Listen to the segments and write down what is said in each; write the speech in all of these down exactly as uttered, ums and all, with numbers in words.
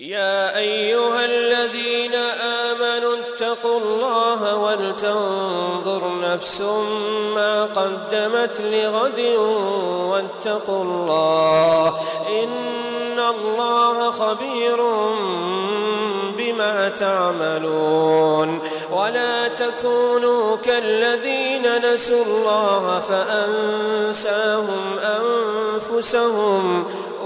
يا أيها الذين آمنوا اتقوا الله ولتنظر نفس ما قدمت لغد واتقوا الله إن الله خبير بما تعملون. ولا تكونوا كالذين نسوا الله فأنساهم أنفسهم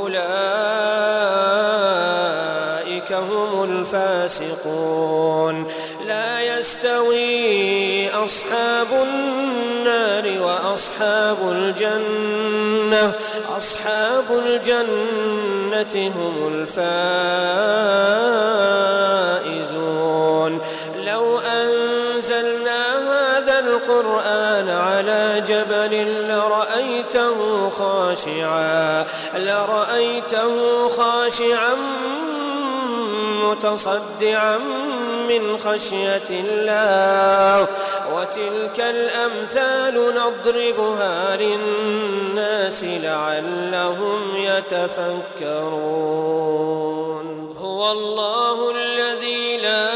أولئك هم الفاسقون. لا يستوي أصحاب النار وأصحاب الجنة أصحاب الجنة هم الفائزون. لو أنزلنا هذا القرآن على جبل لرأيته خاشعا لرأيته خاشعا متصدعا من خشية الله. وتلك الأمثال نضربها للناس لعلهم يتفكرون. هو الله الذي لا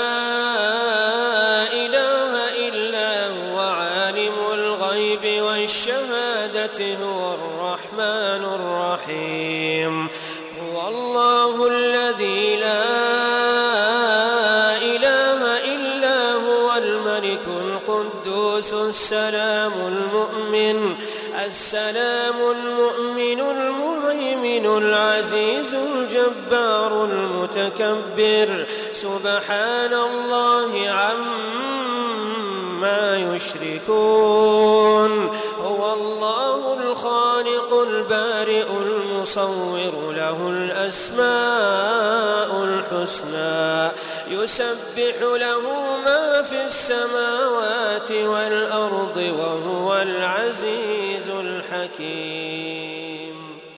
إله إلا هو عالم الغيب والشهادة هو الرحمن الرحيم. هو الله الذي لا إله إلا هو الملك القدوس السلام المؤمن السلام المؤمن المهيمن العزيز الجبار المتكبر سبحان الله عما يشركون. هو الله الخالق البارئ المصور له الأسماء الحسنى يسبح له ما في السماوات والأرض وهو العزيز الحكيم.